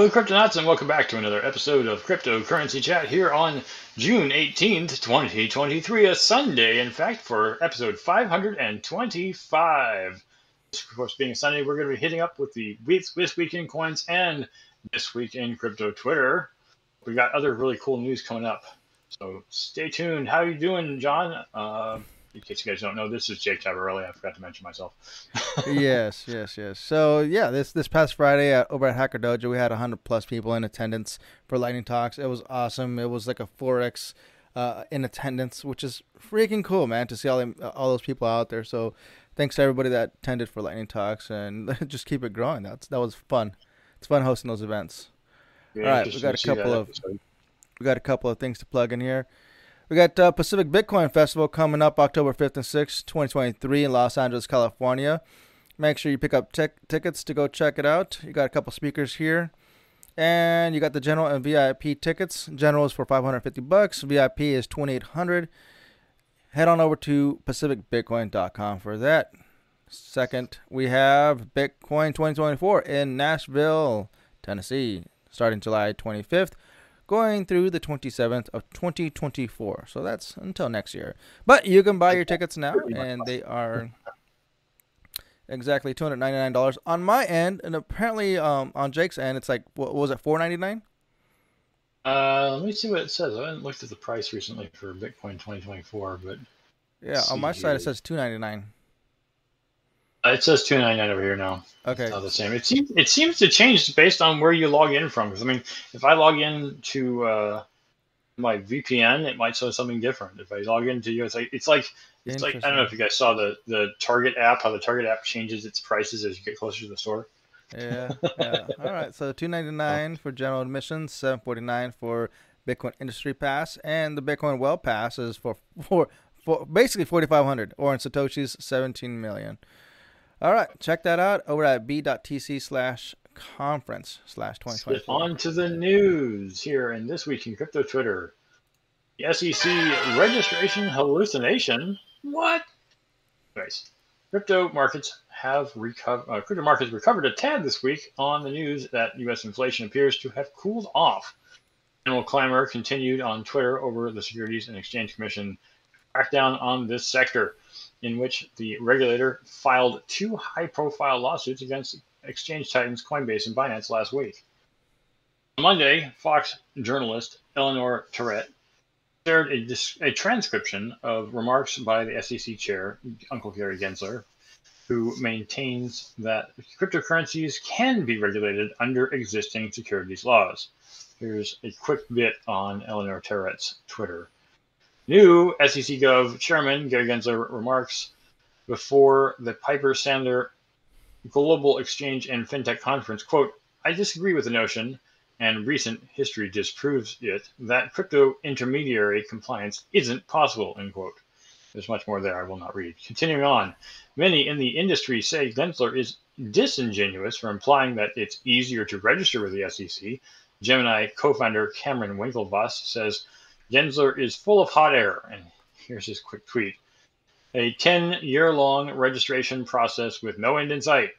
Hello, Cryptonauts, and welcome back to another episode of Cryptocurrency Chat here on June 18th, 2023, a Sunday, in fact, for episode 525. Of course, being a Sunday, we're going to be hitting up with the This Week in Coins and This Week in Crypto Twitter. We've got other really cool news coming up, so stay tuned. How are you doing, John? In case you guys don't know, this is Jake Tabarelli. I forgot to mention myself. Yes. So yeah, this past Friday over at Hacker Dojo, we had 100+ people in attendance for Lightning Talks. It was awesome. It was like a 4x in attendance, which is freaking cool, man, to see all those people out there. So thanks to everybody that attended for Lightning Talks, and just keep it growing. That was fun. It's fun hosting those events. All right, we got a couple of things to plug in here. We got Pacific Bitcoin Festival coming up October 5th and 6th, 2023 in Los Angeles, California. Make sure you pick up tickets to go check it out. You got a couple speakers here. And you got the general and VIP tickets. General is for $550. VIP is $2,800. Head on over to pacificbitcoin.com for that. Second, we have Bitcoin 2024 in Nashville, Tennessee, starting July 25th. Going through the 27th of 2024. So that's until next year. But you can buy your tickets now, and they are exactly $299 on my end, and apparently on Jake's end, it's like, what was it, $499? Let me see what it says. I haven't looked at the price recently for Bitcoin 2024, but Yeah, on my side it says $299. It says $299 over here now. Okay. It's not the same. It seems to change based on where you log in from. Because I mean, if I log in to my VPN, it might show something different. If I log into you, it's like I don't know if you guys saw the Target app, how the Target app changes its prices as you get closer to the store. Yeah. All right, so $299 for general admission, $749 for Bitcoin Industry Pass, and the Bitcoin Well Pass is for basically $4,500, or in Satoshi's 17 million. All right, check that out over at b.tc/conference/2024. On to the news here in This Week in Crypto Twitter. The SEC registration hallucination? What? Anyways, crypto markets recovered a tad this week on the news that U.S. inflation appears to have cooled off. General clamor continued on Twitter over the Securities and Exchange Commission crackdown on this sector, in which the regulator filed two high-profile lawsuits against exchange titans Coinbase and Binance last week. On Monday, Fox journalist Eleanor Terrett shared a transcription of remarks by the SEC chair, Uncle Gary Gensler, who maintains that cryptocurrencies can be regulated under existing securities laws. Here's a quick bit on Eleanor Terrett's Twitter. New SEC Gov Chairman Gary Gensler remarks before the Piper Sandler Global Exchange and FinTech Conference, quote, I disagree with the notion, and recent history disproves it, that crypto intermediary compliance isn't possible, end quote. There's much more there I will not read. Continuing on, many in the industry say Gensler is disingenuous for implying that it's easier to register with the SEC. Gemini co-founder Cameron Winklevoss says, Gensler is full of hot air, and here's his quick tweet. A 10-year-long registration process with no end in sight.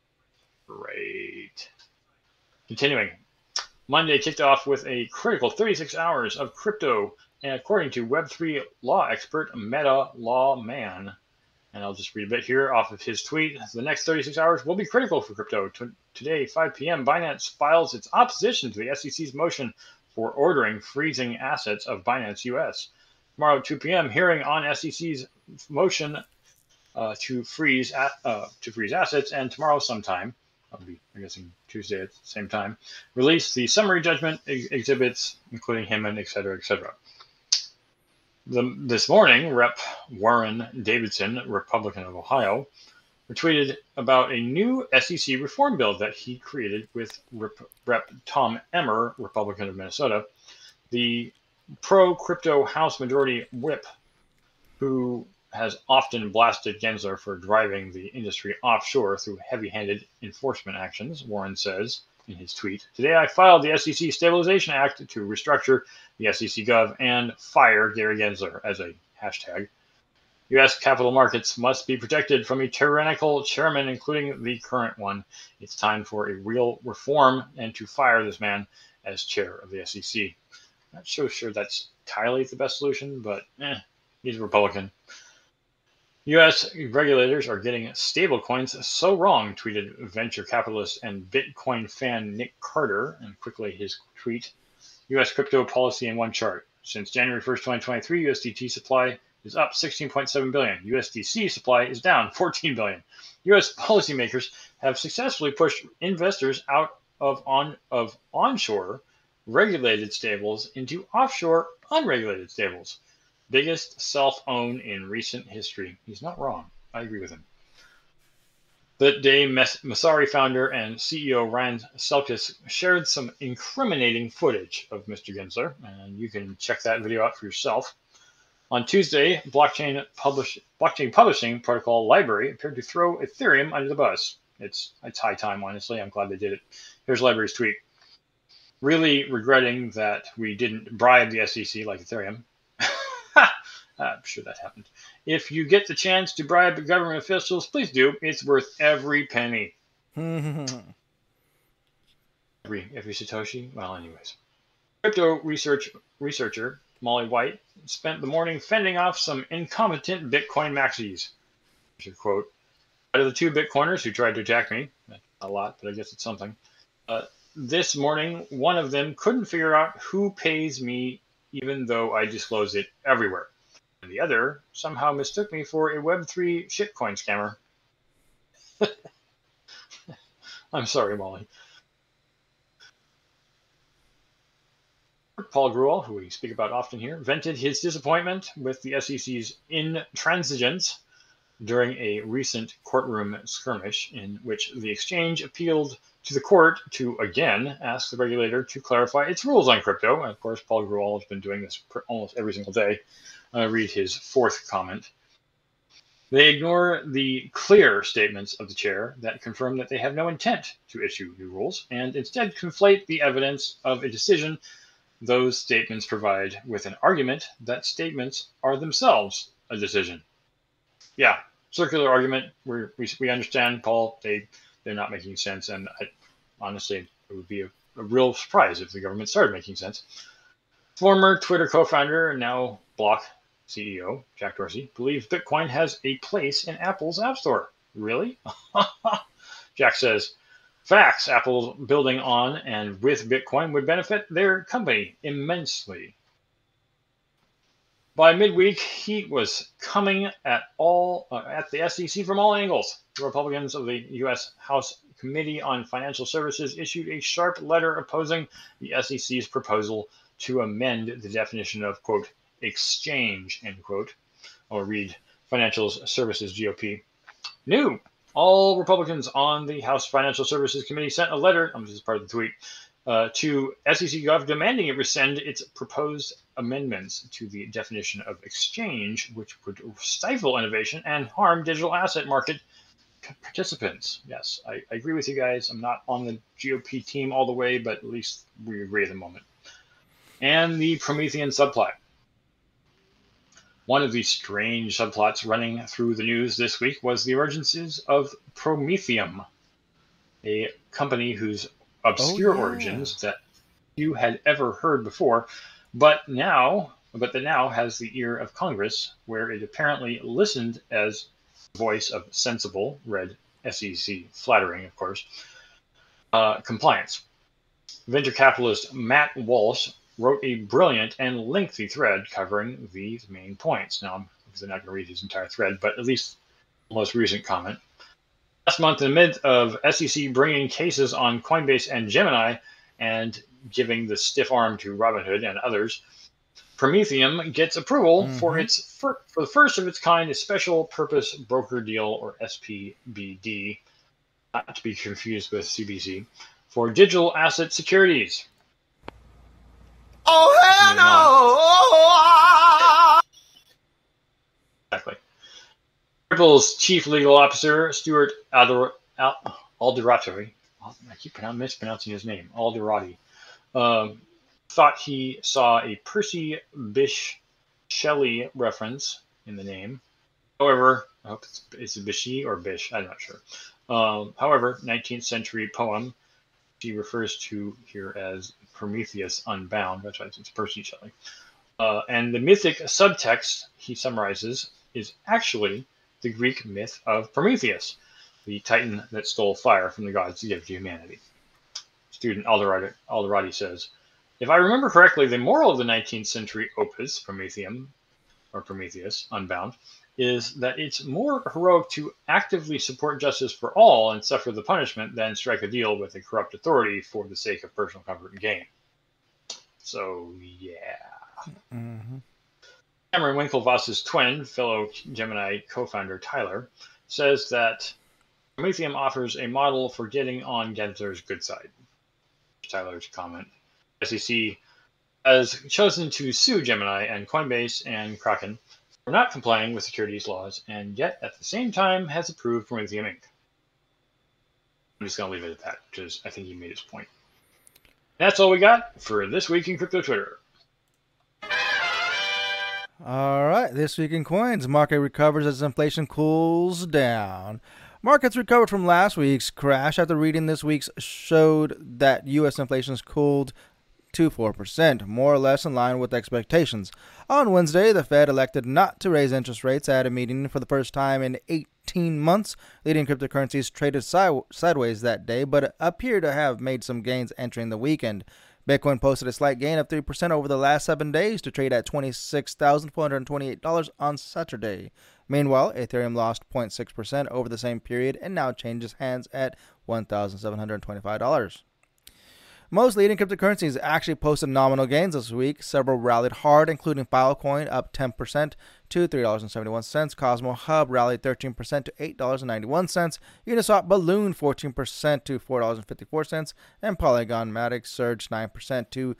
Great. Continuing. Monday kicked off with a critical 36 hours of crypto, and according to Web3 law expert Meta Lawman, and I'll just read a bit here off of his tweet, the next 36 hours will be critical for crypto. Today, 5 p.m., Binance files its opposition to the SEC's motion for ordering freezing assets of Binance US. Tomorrow, 2 p.m., hearing on SEC's motion to freeze assets, and tomorrow sometime, I'll be, I guess, Tuesday at the same time, release the summary judgment exhibits, including Hinman, etc., etc. This morning, Rep. Warren Davidson, Republican of Ohio, retweeted about a new SEC reform bill that he created with Rep. Tom Emmer, Republican of Minnesota, the pro-crypto House Majority Whip, who has often blasted Gensler for driving the industry offshore through heavy-handed enforcement actions. Warren says in his tweet, today I filed the SEC Stabilization Act to restructure the SEC Gov and fire Gary Gensler as a hashtag. U.S. capital markets must be protected from a tyrannical chairman, including the current one. It's time for a real reform and to fire this man as chair of the SEC. Not so sure that's entirely the best solution, but he's a Republican. U.S. regulators are getting stablecoins so wrong, tweeted venture capitalist and Bitcoin fan Nick Carter, and quickly his tweet, U.S. crypto policy in one chart. Since January 1st, 2023, USDT supply is up 16.7 billion. USDC supply is down 14 billion. U.S. policymakers have successfully pushed investors out of onshore regulated stables into offshore unregulated stables. Biggest self-own in recent history. He's not wrong. I agree with him. That day, Messari founder and CEO Ryan Selkis shared some incriminating footage of Mr. Gensler, and you can check that video out for yourself. On Tuesday, blockchain publishing protocol Library appeared to throw Ethereum under the bus. It's high time, honestly. I'm glad they did it. Here's Library's tweet. Really regretting that we didn't bribe the SEC like Ethereum. I'm sure that happened. If you get the chance to bribe government officials, please do. It's worth every penny. every Satoshi? Well, anyways. Crypto researcher Molly White spent the morning fending off some incompetent Bitcoin maxis. Here's a quote. Out of the two Bitcoiners who tried to attack me, a lot, but I guess it's something, this morning, one of them couldn't figure out who pays me even though I disclose it everywhere. And the other somehow mistook me for a Web3 shitcoin scammer. I'm sorry, Molly. Paul Grewal, who we speak about often here, vented his disappointment with the SEC's intransigence during a recent courtroom skirmish in which the exchange appealed to the court to again ask the regulator to clarify its rules on crypto. And of course, Paul Grewal has been doing this almost every single day. Read his fourth comment. They ignore the clear statements of the chair that confirm that they have no intent to issue new rules and instead conflate the evidence of a decision those statements provide with an argument that statements are themselves a decision. Yeah, circular argument. We understand, Paul. They're not making sense, and honestly, it would be a real surprise if the government started making sense. Former Twitter co-founder, now Block CEO, Jack Dorsey, believes Bitcoin has a place in Apple's App Store. Really? Jack says, facts, Apple's building on and with Bitcoin would benefit their company immensely. By midweek, heat was coming at the SEC from all angles. The Republicans of the U.S. House Committee on Financial Services issued a sharp letter opposing the SEC's proposal to amend the definition of, quote, exchange, end quote. I'll read Financial Services GOP. New. All Republicans on the House Financial Services Committee sent a letter, this is part of the tweet, to SEC Gov demanding it rescind its proposed amendments to the definition of exchange, which would stifle innovation and harm digital asset market participants. Yes, I agree with you guys. I'm not on the GOP team all the way, but at least we agree at the moment. And the Promethean subplot. One of the strange subplots running through the news this week was the emergence of Prometheum, a company whose obscure origins that few had ever heard before, but that now has the ear of Congress, where it apparently listened as voice of sensible, read SEC, flattering, of course, compliance. Venture capitalist Matt Walsh wrote a brilliant and lengthy thread covering these main points. Now, I'm obviously not going to read his entire thread, but at least the most recent comment. Last month, in the midst of SEC bringing cases on Coinbase and Gemini and giving the stiff arm to Robinhood and others, Prometheum gets approval for the first of its kind, a special purpose broker deal, or SPBD, not to be confused with CBC, for digital asset securities. Oh, hell no! Exactly. Ripple's chief legal officer, Stuart Alderati, I keep mispronouncing his name, Alderati, thought he saw a Percy Bysshe Shelley reference in the name, However, I hope it's Bishi or Bish, I'm not sure. However, 19th century poem she refers to here as Prometheus Unbound, that's why it's Percy Shelley. And the mythic subtext he summarizes is actually the Greek myth of Prometheus, the titan that stole fire from the gods to give to humanity. Student Alderati says, if I remember correctly, the moral of the 19th century opus, Prometheus Unbound, is that it's more heroic to actively support justice for all and suffer the punishment than strike a deal with a corrupt authority for the sake of personal comfort and gain. So, yeah. Mm-hmm. Cameron Winklevoss's twin, fellow Gemini co-founder Tyler, says that Prometheum offers a model for getting on Gensler's good side. Tyler's comment. SEC has chosen to sue Gemini and Coinbase and Kraken for not complying with securities laws, and yet at the same time has approved Prometheum Inc. I'm just going to leave it at that, because I think he made his point. And that's all we got for This Week in Crypto Twitter. All right, This Week in Coins. Market recovers as inflation cools down. Markets recovered from last week's crash after reading this week's showed that U.S. inflation has cooled to 4%, more or less in line with expectations. On Wednesday, the Fed elected not to raise interest rates at a meeting for the first time in 18 months. Leading cryptocurrencies traded sideways that day, but appear to have made some gains entering the weekend. Bitcoin posted a slight gain of 3% over the last 7 days to trade at $26,428 on Saturday. Meanwhile, Ethereum lost 0.6% over the same period and now changes hands at $1,725. Most leading cryptocurrencies actually posted nominal gains this week. Several rallied hard, including Filecoin up 10% to $3.71. Cosmo Hub rallied 13% to $8.91. Uniswap ballooned 14% to $4.54. And Polygon Matic surged 9% to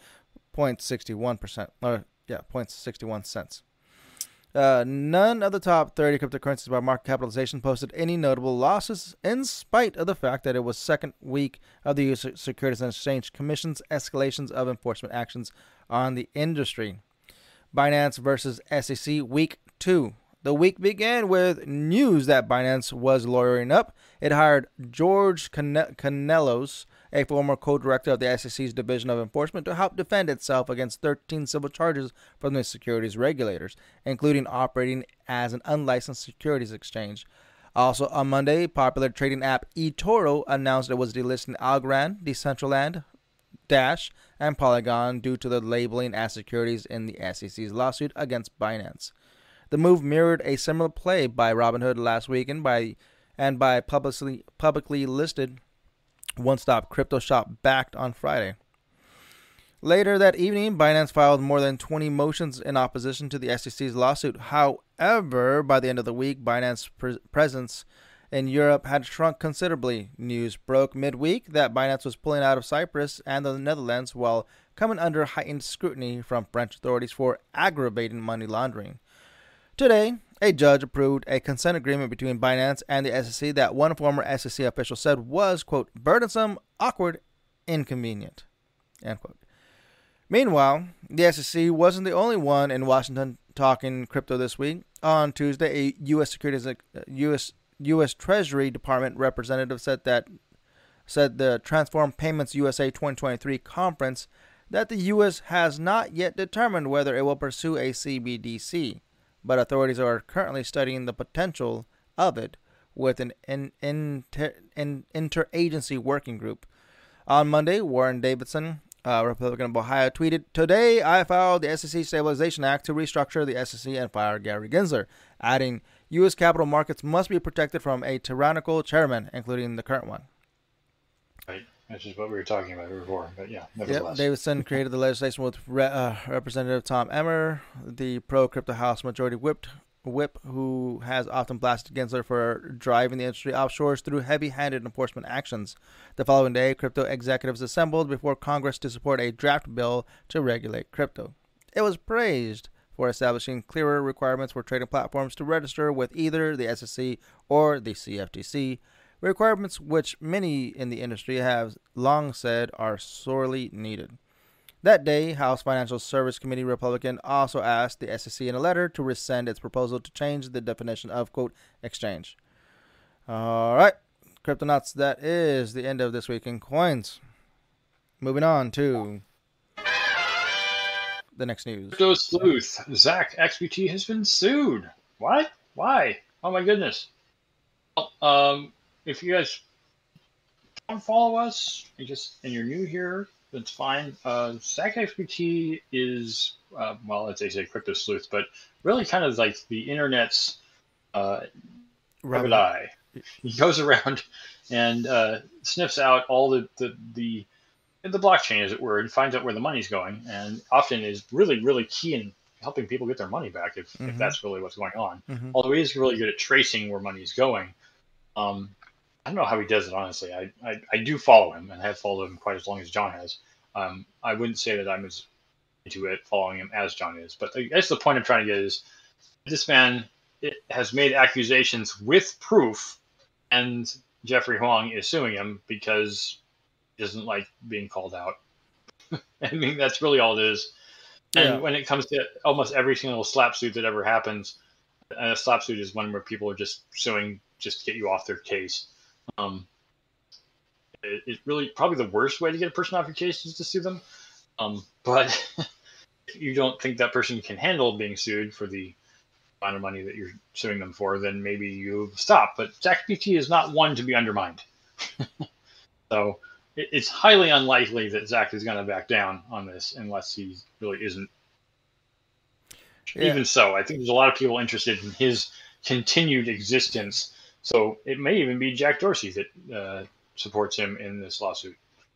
0.61 cents. None of the top 30 cryptocurrencies by market capitalization posted any notable losses, in spite of the fact that it was second week of the U.S. Securities and Exchange Commission's escalations of enforcement actions on the industry. Binance versus SEC Week 2. The week began with news that Binance was lawyering up. It hired George Canelos, a former co-director of the SEC's Division of Enforcement, to help defend itself against 13 civil charges from the securities regulators, including operating as an unlicensed securities exchange. Also on Monday, popular trading app eToro announced it was delisting Algorand, Decentraland, Dash, and Polygon due to the labeling as securities in the SEC's lawsuit against Binance. The move mirrored a similar play by Robinhood last week and by publicly listed one-stop crypto shop Bakkt on Friday. Later that evening, Binance filed more than 20 motions in opposition to the SEC's lawsuit. However, by the end of the week, Binance's presence in Europe had shrunk considerably. News broke midweek that Binance was pulling out of Cyprus and the Netherlands while coming under heightened scrutiny from French authorities for aggravating money laundering. Today, a judge approved a consent agreement between Binance and the SEC that one former SEC official said was, quote, burdensome, awkward, inconvenient, end quote. Meanwhile, the SEC wasn't the only one in Washington talking crypto this week. On Tuesday, a U.S. Treasury Department representative said the Transform Payments USA 2023 conference that the U.S. has not yet determined whether it will pursue a CBDC, but authorities are currently studying the potential of it with an interagency working group. On Monday, Warren Davidson, Republican of Ohio, tweeted, "Today I filed the SEC Stabilization Act to restructure the SEC and fire Gary Gensler," adding, U.S. capital markets must be protected from a tyrannical chairman, including the current one. Right. That's just what we were talking about before, but yeah, nevertheless. Yep. Davidson created the legislation with Representative Tom Emmer, the pro-crypto House Majority Whip, who has often blasted Gensler for driving the industry offshores through heavy-handed enforcement actions. The following day, crypto executives assembled before Congress to support a draft bill to regulate crypto. It was praised for establishing clearer requirements for trading platforms to register with either the SEC or the CFTC, requirements which many in the industry have long said are sorely needed. That day, House Financial Service Committee Republican also asked the SEC in a letter to rescind its proposal to change the definition of, quote, exchange. All right, Cryptonauts, that is the end of This Week in Coins. Moving on to the next news. Crypto sleuth Zach XBT has been sued. What? Why? Oh my goodness. Well, if you guys don't follow us and you're new here, that's fine. Zach XBT is well, as they say, crypto sleuth, but really kind of like the internet's private eye. He goes around and sniffs out all the blockchain, as it were, and finds out where the money's going, and often is really, really key in helping people get their money back if that's really what's going on. Although he is really good at tracing where money's going. I don't know how he does it, honestly. I do follow him and have followed him quite as long as John has. I wouldn't say that I'm as into it following him as John is, but I guess the point I'm trying to get is this man has made accusations with proof, and Jeffrey Huang is suing him because he doesn't like being called out. I mean, that's really all it is. And when it comes to almost every single slap suit that ever happens, a slap suit is one where people are just suing just to get you off their case. It's really probably the worst way to get a person off your case is to sue them. But if you don't think that person can handle being sued for the amount of money that you're suing them for, then maybe you stop. But Zach XBT is not one to be undermined. So it's highly unlikely that Zach is going to back down on this unless he really isn't. Even so, I think there's a lot of people interested in his continued existence. So it may even be Jack Dorsey that supports him in this lawsuit.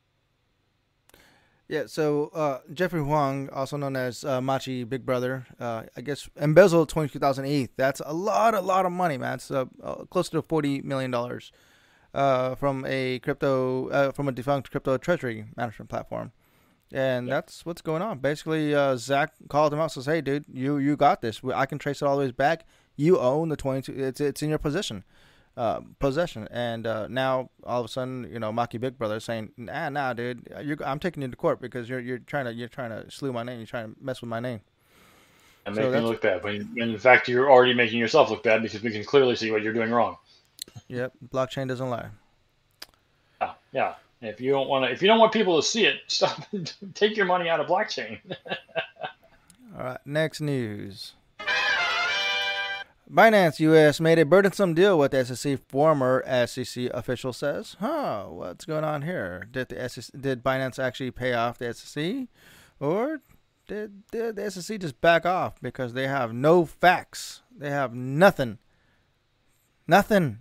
Yeah, so Jeffrey Huang, also known as Machi Big Brother, I guess embezzled $22,008. That's a lot of money, man. It's close to $40 million from a defunct crypto treasury management platform. And that's what's going on. Basically, Zach called him out and says, hey, dude, you got this. I can trace it all the way back. You own the 22. It's in your possession. And now all of a sudden, Maki Big Brother is saying, nah, dude, I'm taking you to court because you're trying to slew my name. You're trying to mess with my name. And make me look bad. When in fact you're already making yourself look bad because we can clearly see what you're doing wrong. Yep, blockchain doesn't lie. Yeah. If you don't want people to see it, stop. Take your money out of blockchain. All right, next news. Binance US made a burdensome deal with the SEC. Former SEC official says, what's going on here? Did Binance actually pay off the SEC? Or did the SEC just back off because they have no facts? They have nothing. Nothing.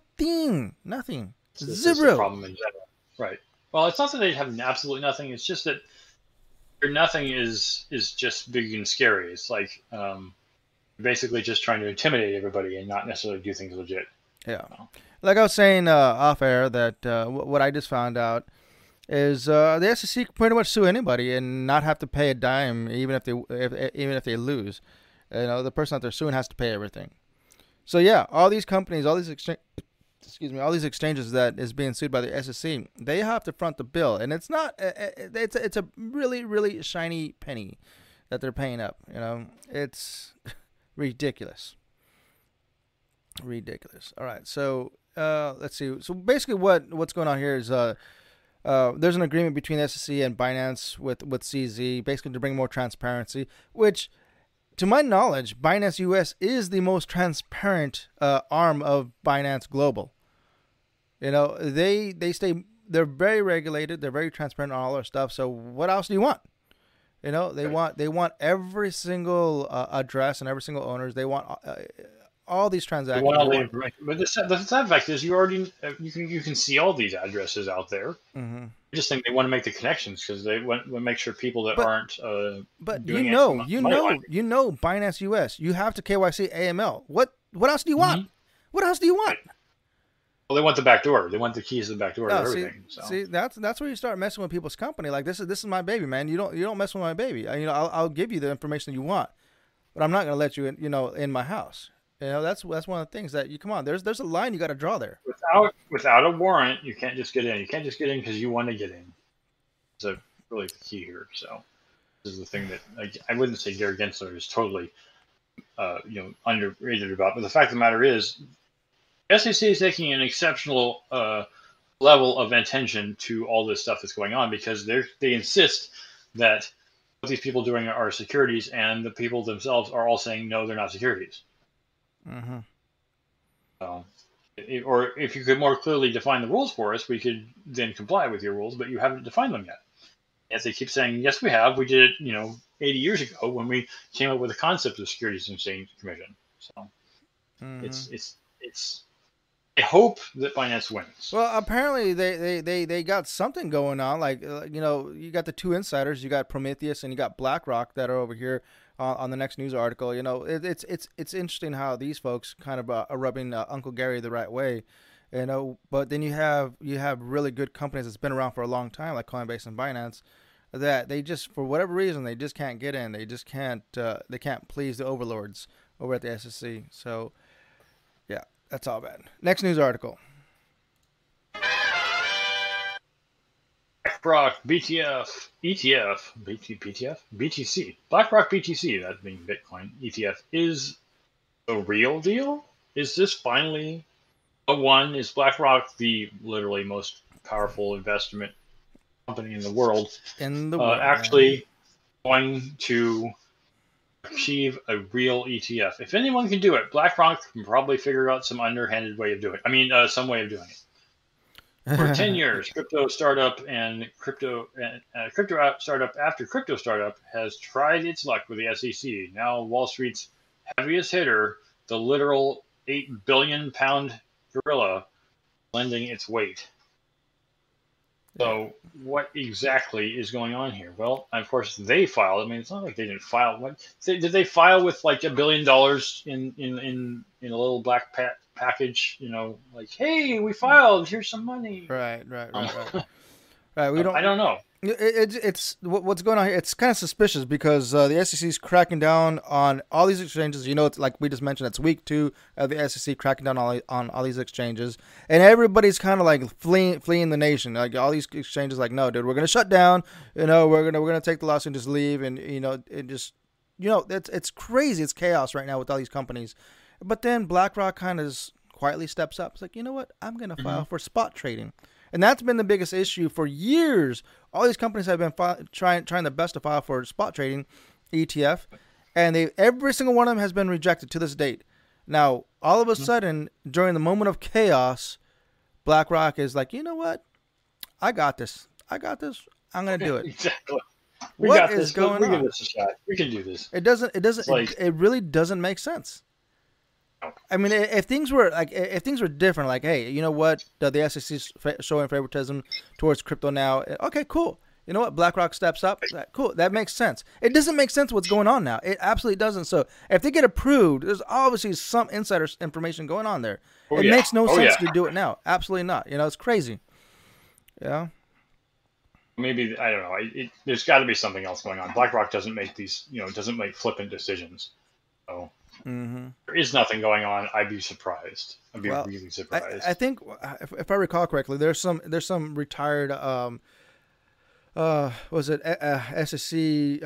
This Zero. Is the problem in general. Right. Well, it's not that they have absolutely nothing. It's just that their nothing is just big and scary. It's like basically just trying to intimidate everybody and not necessarily do things legit. Yeah. Like I was saying off air, that what I just found out is the SEC can pretty much sue anybody and not have to pay a dime, even if they lose. The person that they're suing has to pay everything. So yeah, all these companies, all these exchanges that is being sued by the SEC, they have to front the bill, and it's not. It's a really, really shiny penny that they're paying up. It's ridiculous. All right, so let's see. So basically, what's going on here is there's an agreement between the SEC and Binance with CZ, basically to bring more transparency, which, to my knowledge, Binance US is the most transparent arm of Binance Global. They're very regulated. They're very transparent on all their stuff. So what else do you want? They want every single address and every single owners. They want all these transactions. They want all the information. But the sad fact is, you can see all these addresses out there. Mm-hmm. I just think they want to make the connections because they want to make sure people that aren't. But Binance US, you have to KYC AML. What else do you want? Mm-hmm. What else do you want? Well, they want the back door. They want the keys to the back door to everything. See, that's where you start messing with people's company. Like this is my baby, man. You don't mess with my baby. I'll give you the information you want, but I'm not going to let you in my house. That's one of the things that come on. There's a line you got to draw there. Without a warrant, you can't just get in. You can't just get in because you want to get in. So really the key here. So is the thing that I wouldn't say Gary Gensler is totally underrated about, but the fact of the matter is, SEC is taking an exceptional level of attention to all this stuff that's going on because they insist that what these people doing are securities, and the people themselves are all saying no, they're not securities. Mm-hmm. Or if you could more clearly define the rules for us, we could then comply with your rules, but you haven't defined them yet. As they keep saying, yes, we have. We did it, 80 years ago when we came up with the concept of Securities and Exchange Commission. So it's. I hope that Binance wins. Well, apparently they got something going on. Like you got the two insiders, you got Prometheus and you got BlackRock that are over here on the next news article. It's interesting how these folks kind of are rubbing Uncle Gary the right way. But then you have really good companies that's been around for a long time, like Coinbase and Binance, that they just, for whatever reason, they just can't get in. They just can't. They can't please the overlords over at the SEC. So, yeah, that's all bad. Next news article. BlackRock BTF ETF BTC BlackRock BTC, that being Bitcoin ETF, is the real deal. Is this finally a one? Is BlackRock the literally most powerful investment company in the world actually going to achieve a real ETF? If anyone can do it, BlackRock can probably figure out some underhanded way of doing it. I mean, some way of doing it. For 10 years, crypto startup startup after crypto startup has tried its luck with the SEC. Now Wall Street's heaviest hitter, the literal 8 billion pound gorilla, lending its weight. So what exactly is going on here? Well, of course, they filed. I mean, it's not like they didn't file. Did they file with like $1 billion in a little black package? Like, hey, we filed. Here's some money. Right. Right. We don't. I don't know. It's what's going on here. It's kind of suspicious because the SEC is cracking down on all these exchanges. It's like we just mentioned. It's week 2 of the SEC cracking down on all these exchanges, and everybody's kind of like fleeing the nation. Like all these exchanges, like, no, dude, we're gonna shut down. We're gonna take the loss and just leave, and it's crazy. It's chaos right now with all these companies. But then BlackRock kind of quietly steps up. It's like, you know what? I'm gonna file for spot trading. And that's been the biggest issue for years. All these companies have been trying their best to file for spot trading ETF, and every single one of them has been rejected to this date. Now, all of a sudden, during the moment of chaos, BlackRock is like, you know what? I got this. I'm going to do it. Exactly. What is going on? We give this a shot. We can do this. It really doesn't make sense. I mean, if things were different, like, hey, you know what, the SEC's showing favoritism towards crypto now. Okay, cool. You know what, BlackRock steps up. Cool, that makes sense. It doesn't make sense what's going on now. It absolutely doesn't. So if they get approved, there's obviously some insider information going on there. It makes no sense to do it now. Absolutely not. It's crazy. Yeah. Maybe, I don't know. There's got to be something else going on. BlackRock doesn't make these, doesn't make flippant decisions. So. Mm-hmm. There is nothing going on. I'd be surprised. Really surprised. I think, if I recall correctly, there's some retired was it SEC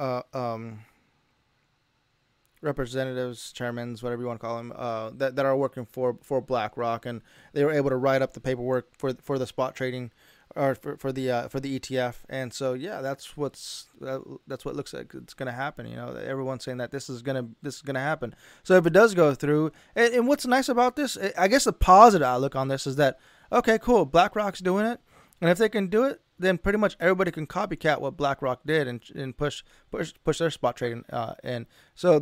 representatives, chairmans, whatever you want to call them, that are working for BlackRock, and they were able to write up the paperwork for the spot trading, or for the ETF. And so that's what looks like it's going to happen. Everyone's saying that this is going to happen. So if it does go through, and what's nice about this, I guess the positive outlook on this is that, okay, cool, BlackRock's doing it, and if they can do it, then pretty much everybody can copycat what BlackRock did and push their spot trading. And so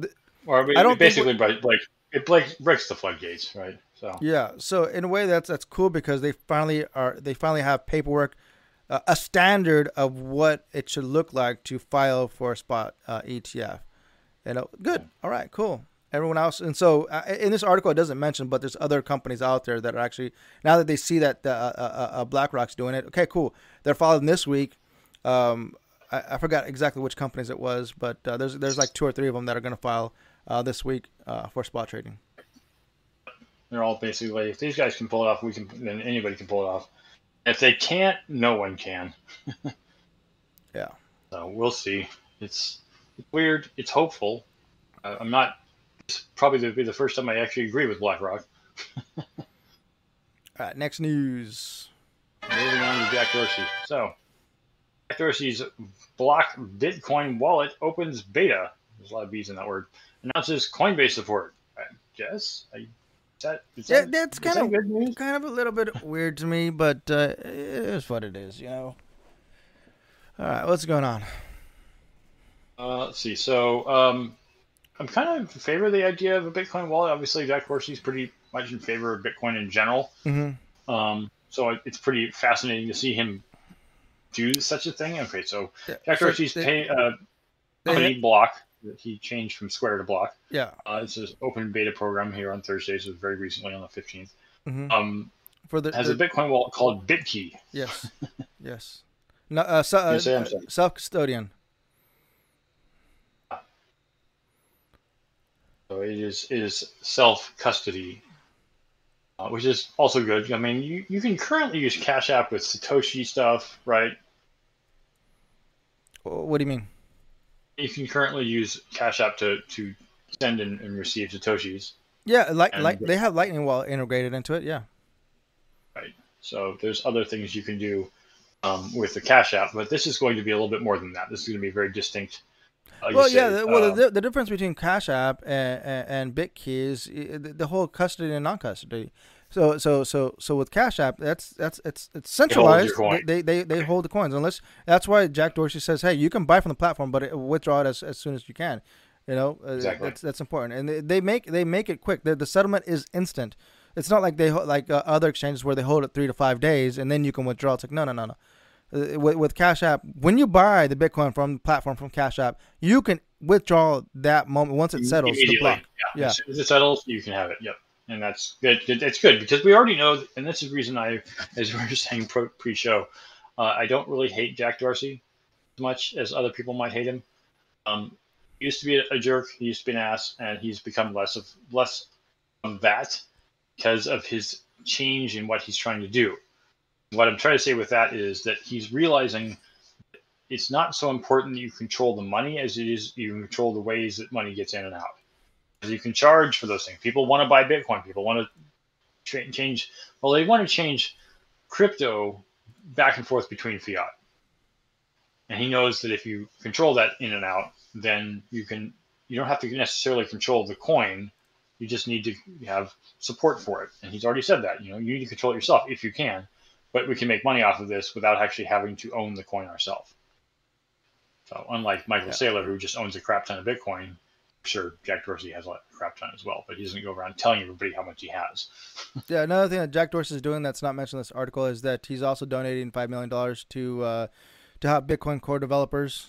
it breaks the floodgates, right? So yeah. So in a way, that's cool because they finally have paperwork, a standard of what it should look like to file for a spot ETF. Good. All right. Cool. Everyone else, and so in this article it doesn't mention, but there's other companies out there that are actually, now that they see that BlackRock's doing it, okay, cool. They're following this week. I forgot exactly which companies it was, but there's like 2 or 3 of them that are going to file this week for spot trading. They're all basically, if these guys can pull it off, then anybody can pull it off. If they can't, no one can. Yeah. So we'll see. It's weird. It's hopeful. I'm not. It's probably to be the first time I actually agree with BlackRock. All right, next news. Moving on to Jack Dorsey. So, Jack Dorsey's Block Bitcoin wallet opens beta. There's a lot of B's in that word. Announces Coinbase support. I guess. Yeah, that's is that good news? kind of a little bit weird to me, but it is what it is, you know. All right, what's going on? Let's see. So, I'm kind of in favor of the idea of a Bitcoin wallet. Obviously, Jack Dorsey's pretty much in favor of Bitcoin in general. So it's pretty fascinating to see him do such a thing. Okay, so Jack Dorsey's company Block, that he changed from Square to Block. Yeah. It's an open beta program here on Thursday, so very recently on the 15th. Has a Bitcoin wallet called BitKey. Yes. Yes. No, self-custodian. So it is self-custody, which is also good. I mean, you can currently use Cash App with Satoshi stuff, right? What do you mean? You can currently use Cash App to send and receive Satoshis. Yeah, they have Lightning Wallet integrated into it, yeah. Right. So there's other things you can do with the Cash App, but this is going to be a little bit more than that. This is going to be very distinct. The difference between Cash App and BitKey is the whole custody and non-custody. So with Cash App, it's centralized. They hold the coins. Unless that's why Jack Dorsey says, hey, you can buy from the platform, but withdraw it as soon as you can. You know, exactly. That's important, and they make it quick. The settlement is instant. It's not like other exchanges where they hold it 3 to 5 days and then you can withdraw. It's like no. With Cash App, when you buy the Bitcoin from the platform from Cash App, you can withdraw that moment once it settles the block. Yeah. As soon as it settles, you can have it. Yep. And that's good. It's good because we already know, and this is the reason as we were saying pre-show, I don't really hate Jack Dorsey as much as other people might hate him. He used to be a jerk. He used to be an ass, and he's become less of that because of his change in what he's trying to do. What I'm trying to say with that is that he's realizing it's not so important that you control the money as it is you control the ways that money gets in and out. Because you can charge for those things. People want to buy Bitcoin. People want to change. Well, they want to change crypto back and forth between fiat. And he knows that if you control that in and out, then you don't have to necessarily control the coin. You just need to have support for it. And he's already said that. You need to control it yourself if you can. But we can make money off of this without actually having to own the coin ourselves. So unlike Michael Saylor, who just owns a crap ton of Bitcoin, I'm sure Jack Dorsey has a crap ton as well, but he doesn't go around telling everybody how much he has. Yeah, another thing that Jack Dorsey is doing that's not mentioned in this article is that he's also donating $5 million to help Bitcoin Core developers,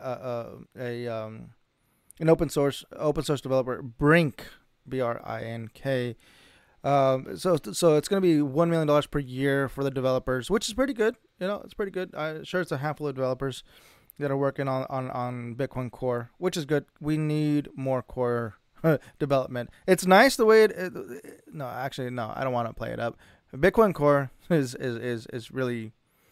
an open source developer, Brink, BRINK. So it's going to be $1 million per year for the developers, which is pretty good. It's pretty good. I'm sure it's a handful of developers that are working on Bitcoin Core, which is good. We need more core development. It's nice the way no, I don't want to play it up. Bitcoin Core is really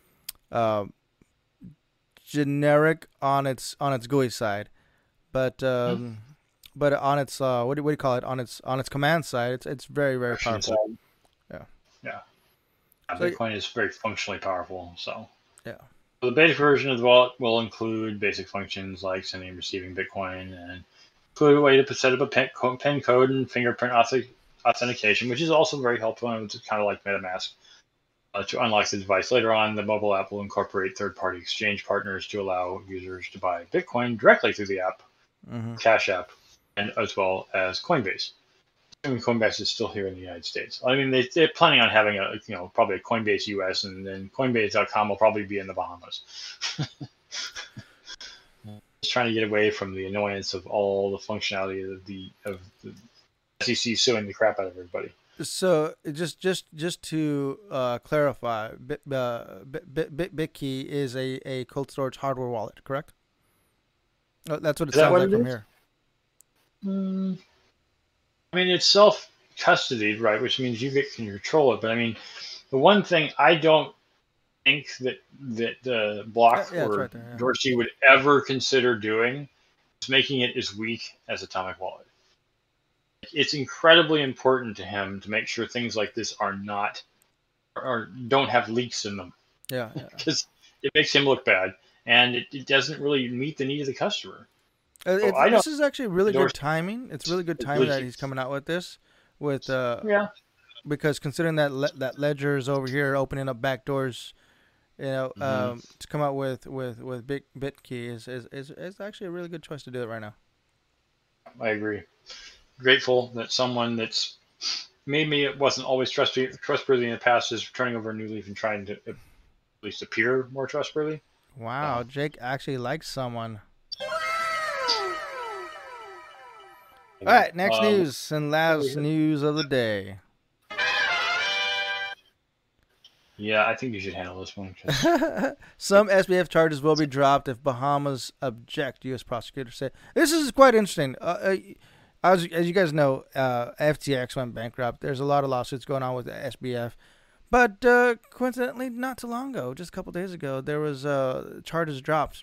generic on its GUI side, but on its what do you call it, on its command side, it's very, very powerful. Yeah. Bitcoin is very functionally powerful. So yeah. The beta version of the wallet will include basic functions like sending and receiving Bitcoin, and include a way to set up a PIN code and fingerprint authentication, which is also very helpful. And it's kind of like MetaMask to unlock the device. Later on, the mobile app will incorporate third-party exchange partners to allow users to buy Bitcoin directly through the app, Cash App, and as well as Coinbase. Coinbase is still here in the United States. I mean, they're planning on having probably a Coinbase US, and then Coinbase.com will probably be in the Bahamas. Just trying to get away from the annoyance of all the functionality of the SEC suing the crap out of everybody. So just to clarify, BitKey is a cold storage hardware wallet, correct? That's what it sounds like from here. I mean, it's self-custodied, right? Which means you can control it. But I mean, the one thing I don't think that Block Yeah, it's or right there. Yeah. Dorsey would ever consider doing is making it as weak as Atomic Wallet. It's incredibly important to him to make sure things like this are not or don't have leaks in them Yeah, because it makes him look bad and it doesn't really meet the need of the customer. So I don't This is actually really good Dorsey timing. It's really good is timing that he's coming out with this, with yeah. because considering that that Ledger is over here opening up back doors, to come out with big BitKey is actually a really good choice to do it right now. I agree. Grateful that someone that's maybe it wasn't always trustworthy in the past is turning over a new leaf and trying to at least appear more trustworthy. Wow, So, Jake actually likes someone. All yeah. right, next news and last news of the day. Yeah, I think you should handle this one. Some SBF charges will be dropped if Bahamas object, U.S. prosecutors say. This is quite interesting. As you guys know, FTX went bankrupt. There's a lot of lawsuits going on with the SBF. But coincidentally, not too long ago, just a couple days ago, there was charges dropped.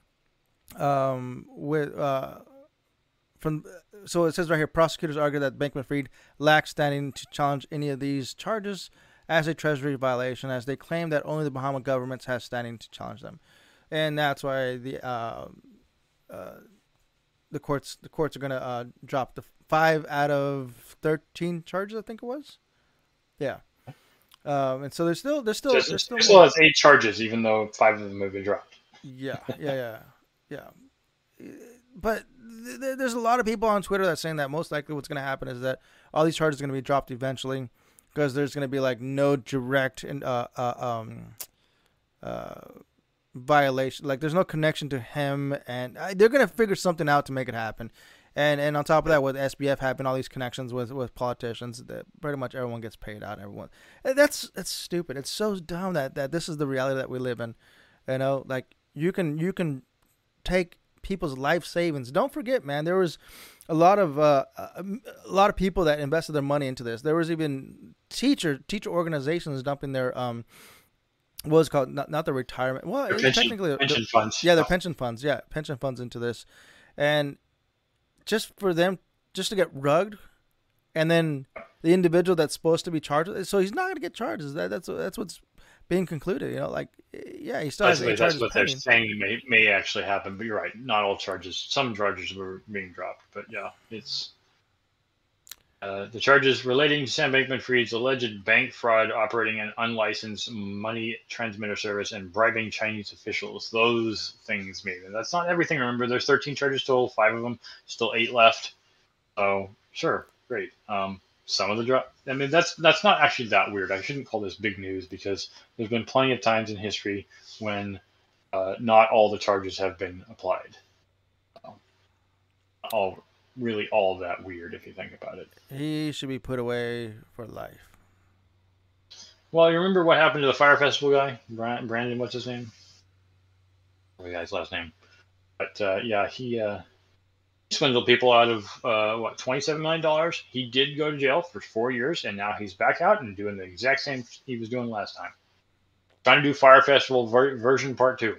So it says right here, prosecutors argue that Bankman-Fried lacks standing to challenge any of these charges as a Treasury violation, as they claim that only the Bahama government has standing to challenge them, and that's why the courts are going to drop the 5 out of 13 charges, I think it was. Yeah. And so there's still has 8 charges, even though 5 of them have been dropped. Yeah. But there's a lot of people on Twitter that's saying that most likely what's going to happen is that all these charges are going to be dropped eventually, because there's going to be like no direct violation. Like there's no connection to him, and they're going to figure something out to make it happen. And on top of that, with SBF having all these connections with politicians, that pretty much everyone gets paid out. Everyone, that's stupid. It's so dumb that this is the reality that we live in. You know, like you can take people's life savings. Don't forget, man, there was a lot of people that invested their money into this. There was even teacher organizations dumping their what was it called, not the retirement, well, technically pension funds. Yeah, their pension funds. Yeah, pension funds into this, and just for them just to get rugged, and then the individual that's supposed to be charged, so he's not going to get charges. That's what's being concluded. You know, like, yeah, he still has charges. That's what they're saying may actually happen. But you're right, not all charges. Some charges were being dropped, but yeah, it's the charges relating to Sam Bankman-Fried's alleged bank fraud, operating an unlicensed money transmitter service, and bribing Chinese officials. Those things, maybe. That's not everything. Remember, there's 13 charges total, 5 of them, still 8 left. So, sure, great. Some of the drop. I mean, that's not actually that weird. I shouldn't call this big news because there's been plenty of times in history when not all the charges have been applied. All that weird if you think about it. He should be put away for life. Well, you remember what happened to the Fire Festival guy, Brandon? What's his name? The guy's last name. But yeah, he swindled people out of $27 million. He did go to jail for 4 years, and now he's back out and doing the exact same he was doing last time. Trying to do Fire Festival version part 2.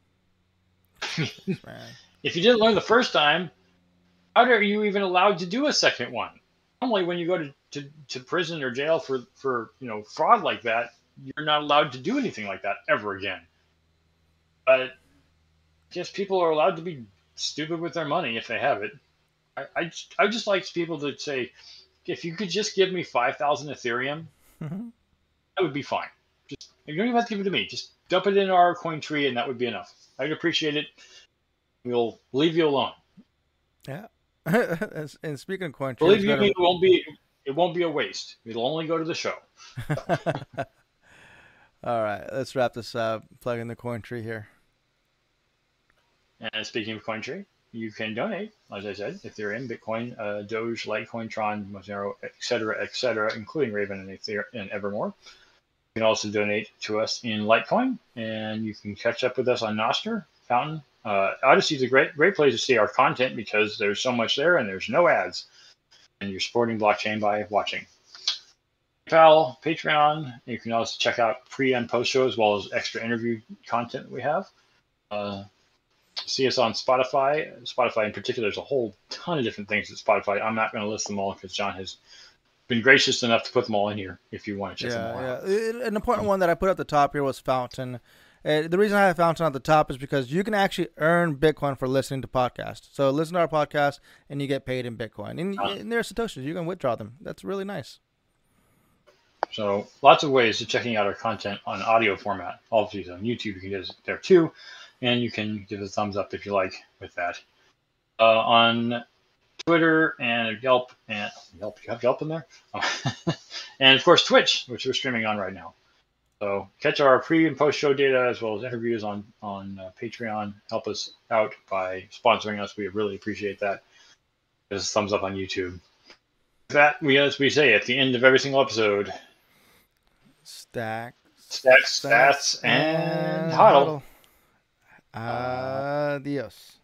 If you didn't learn the first time, how are you even allowed to do a second one? Normally, when you go to prison or jail for fraud like that, you're not allowed to do anything like that ever again. But I guess people are allowed to be stupid with their money if they have it. I just like people to say, if you could just give me 5,000 Ethereum, that would be fine. Just you don't even have to give it to me. Just dump it in our coin tree, and that would be enough. I'd appreciate it. We'll leave you alone. Yeah. And speaking of coin tree, believe me, it won't be a waste. It'll only go to the show. All right, let's wrap this up. Plug in the coin tree here. And speaking of Cointree, you can donate, as I said, Ethereum, Bitcoin, Doge, Litecoin, Tron, Monero, etc., including Raven and Ethereum and Evermore. You can also donate to us in Litecoin, and you can catch up with us on Nostr, Fountain. Odyssey is a great place to see our content because there's so much there and there's no ads, and you're supporting blockchain by watching. PayPal, Patreon. You can also check out pre and post show as well as extra interview content we have. See us on Spotify. Spotify in particular, there's a whole ton of different things at Spotify. I'm not going to list them all because John has been gracious enough to put them all in here if you want to check them all out. An important one that I put at the top here was Fountain. The reason I have Fountain at the top is because you can actually earn Bitcoin for listening to podcasts. So listen to our podcast and you get paid in Bitcoin. And there's Satoshis. You can withdraw them. That's really nice. So lots of ways of checking out our content on audio format. All of these on YouTube, you can get it there too. And you can give a thumbs up if you like with that. On Twitter and Yelp, you have Yelp in there? And of course Twitch, which we're streaming on right now. So catch our pre and post show data as well as interviews on Patreon. Help us out by sponsoring us. We really appreciate that. Give us a thumbs up on YouTube. With that, as we say at the end of every single episode, Stacks, stats, and hodl. Adios.